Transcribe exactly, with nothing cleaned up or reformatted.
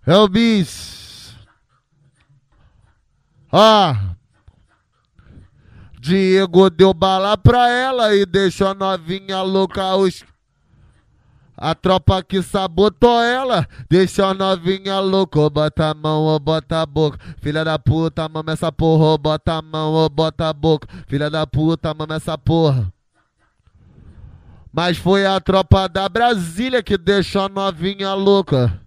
É o bis. Ah, Diego deu bala pra ela e deixou a novinha louca. Os... A tropa que sabotou ela, deixou a novinha louca. Ô, bota a mão, ou bota a boca. Filha da puta, mama essa porra. Ô, bota a mão, ou bota a boca. Filha da puta, mama essa porra. Mas foi a tropa da Brasília que deixou a novinha louca.